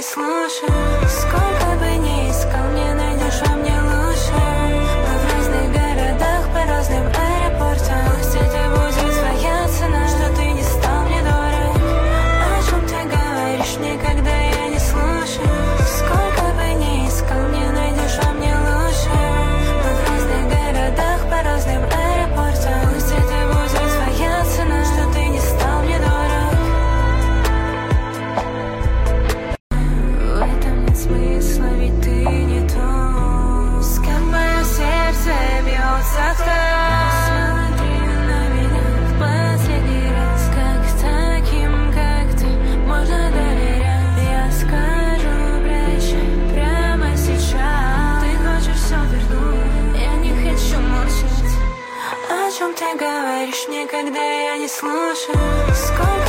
слушаю. Сколько бы ни искал, не найдешь во мне лучше. Мы в разных городах, по разным аэропортам. Пусть это будет своя цена, что ты не стал мне дорог. О чем ты говоришь мне, когда я не слушаю? Сколько бы ни искал, не найдешь во мне лучше. Мы в разных городах, по разным аэропортам. Пусть это будет своя цена, что ты не стал мне дорог. В этом нет смысла, ведь ты не то, с кем мое сердце бьется так. Смотри на меня в последний раз, как таким, как ты, можно доверять. Я скажу прощай прямо сейчас. Ты хочешь все вернуть, я не хочу молчать. О чем ты говоришь мне, когда я не слушаю? Сколько